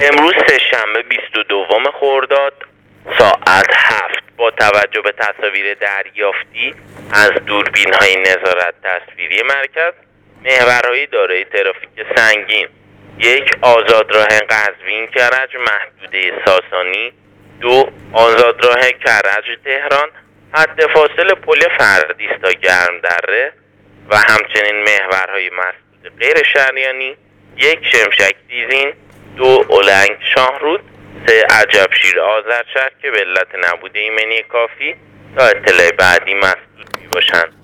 امروز سه‌شنبه 22 خرداد ساعت 7 با توجه به تصاویر دریافتی از دوربین‌های نظارت تصویری مرکز، محورهای دارای ترافیک سنگین: 1. آزادراه قزوین کرج محدوده ساسانی، 2. آزادراه کرج تهران حد فاصل پل فردیس تا گرم دره و همچنین محورهای مسدود غیر شهریانی: 1. شمشک دیزین، 2. اولنگ شاهرود، 3. عجبشیر آذرشهر که به علت نبود ایمنی کافی تا اطلاع بعدی مسدود می باشند.